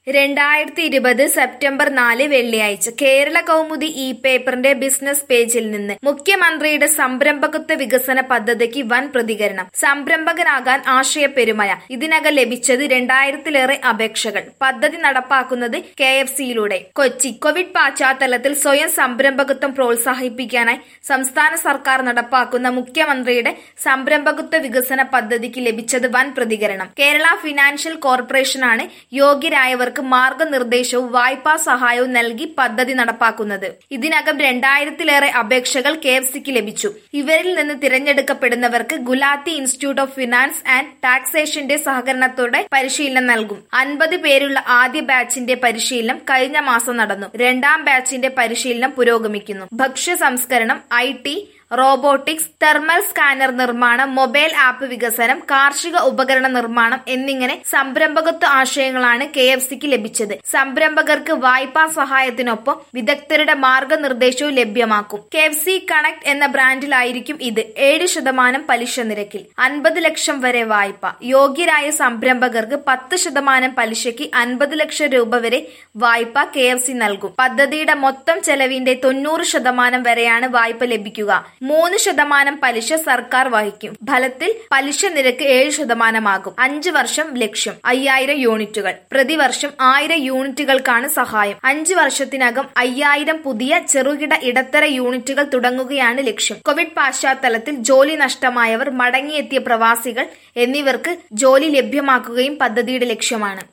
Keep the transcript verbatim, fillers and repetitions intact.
രണ്ടായിരത്തി ഇരുപത് സെപ്റ്റംബർ നാല് വെള്ളിയാഴ്ച കേരള കൗമുദി ഇ പേപ്പറിന്റെ ബിസിനസ് പേജിൽ നിന്ന് മുഖ്യമന്ത്രിയുടെ സംരംഭകത്വ വികസന പദ്ധതിക്ക് വൻ പ്രതികരണം. സംരംഭകനാകാൻ ആശയപ്പെരുമയ. ഇതിനകം ലഭിച്ചത് രണ്ടായിരത്തിലേറെ അപേക്ഷകൾ. പദ്ധതി നടപ്പാക്കുന്നത് കെ എഫ് സിയിലൂടെ. കൊച്ചി. കോവിഡ് പശ്ചാത്തലത്തിൽ സ്വയം സംരംഭകത്വം പ്രോത്സാഹിപ്പിക്കാനായി സംസ്ഥാന സർക്കാർ നടപ്പാക്കുന്ന മുഖ്യമന്ത്രിയുടെ സംരംഭകത്വ വികസന പദ്ധതിക്ക് ലഭിച്ചത് വൻ പ്രതികരണം. കേരള ഫിനാൻഷ്യൽ കോർപ്പറേഷനാണ് യോഗ്യരായവർക്ക് മാർഗനിർദ്ദേശവും വായ്പാ സഹായവും നൽകി പദ്ധതി നടപ്പാക്കുന്നത്. ഇതിനകം രണ്ടായിരത്തിലേറെ അപേക്ഷകൾ കെ എഫ് സിക്ക് ലഭിച്ചു. ഇവരിൽ നിന്ന് തിരഞ്ഞെടുക്കപ്പെടുന്നവർക്ക് Gulati institute of finance and ടാക്സേഷന്റെ സഹകരണത്തോടെ പരിശീലനം നൽകും. അൻപത് പേരുള്ള ആദ്യ ബാച്ചിന്റെ പരിശീലനം കഴിഞ്ഞ മാസം നടന്നു. രണ്ടാം ബാച്ചിന്റെ പരിശീലനം പുരോഗമിക്കുന്നു. ഭക്ഷ്യ സംസ്കരണം, I T, robotics, thermal scanner നിർമ്മാണം, മൊബൈൽ ആപ്പ് വികസനം, കാർഷിക ഉപകരണ നിർമ്മാണം എന്നിങ്ങനെ സംരംഭകത്വ ആശയങ്ങളാണ് കെ എഫ് സിക്ക് ലഭിച്ചത്. സംരംഭകർക്ക് വായ്പാ സഹായത്തിനൊപ്പം വിദഗ്ധരുടെ മാർഗനിർദ്ദേശവും ലഭ്യമാക്കും. കെ എഫ് സി കണക്ട് എന്ന ബ്രാൻഡിലായിരിക്കും ഇത്. ഏഴ് ശതമാനം പലിശ നിരക്കിൽ അൻപത് ലക്ഷം വരെ വായ്പ. യോഗ്യരായ സംരംഭകർക്ക് പത്ത് ശതമാനം പലിശയ്ക്ക് അൻപത് ലക്ഷം രൂപ വരെ വായ്പ കെ എഫ് സി നൽകും. പദ്ധതിയുടെ മൊത്തം ചെലവിന്റെ തൊണ്ണൂറ് ശതമാനം വരെയാണ് വായ്പ ലഭിക്കുക. മൂന്ന് ശതമാനം പലിശ സർക്കാർ വഹിക്കും. ഫലത്തിൽ പലിശ നിരക്ക് ഏഴ് ശതമാനമാകും. അഞ്ച് വർഷം ലക്ഷ്യം അയ്യായിരം യൂണിറ്റുകൾ. പ്രതിവർഷം ആയിരം യൂണിറ്റുകൾക്കാണ് സഹായം. അഞ്ച് വർഷത്തിനകം അയ്യായിരം പുതിയ ചെറുകിട ഇടത്തര യൂണിറ്റുകൾ തുടങ്ങുകയാണ് ലക്ഷ്യം. കോവിഡ് പശ്ചാത്തലത്തിൽ ജോലി നഷ്ടമായവർ, മടങ്ങിയെത്തിയ പ്രവാസികൾ എന്നിവർക്ക് ജോലി ലഭ്യമാക്കുകയും പദ്ധതിയുടെ ലക്ഷ്യമാണ്.